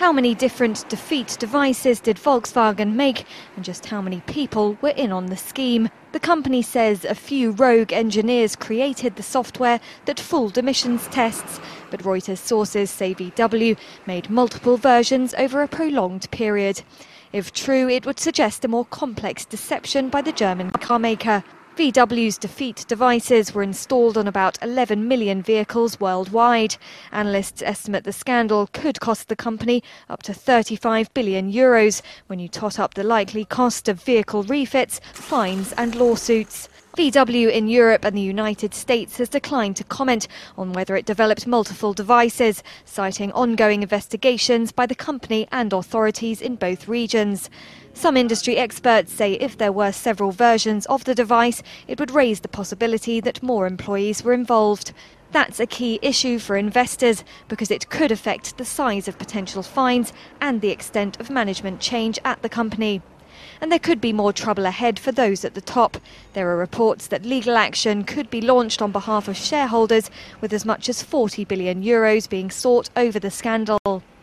How many different defeat devices did Volkswagen make, and just how many people were in on the scheme? The company says a few rogue engineers created the software that fooled emissions tests, but Reuters sources say VW made multiple versions over a prolonged period. If true, it would suggest a more complex deception by the German carmaker. VW's defeat devices were installed on about 11 million vehicles worldwide. Analysts estimate the scandal could cost the company up to €35 billion when you tot up the likely cost of vehicle refits, fines and lawsuits. VW in Europe and the United States has declined to comment on whether it developed multiple devices, citing ongoing investigations by the company and authorities in both regions. Some industry experts say if there were several versions of the device, it would raise the possibility that more employees were involved. That's a key issue for investors because it could affect the size of potential fines and the extent of management change at the company. And there could be more trouble ahead for those at the top. There are reports that legal action could be launched on behalf of shareholders, with as much as €40 billion being sought over the scandal.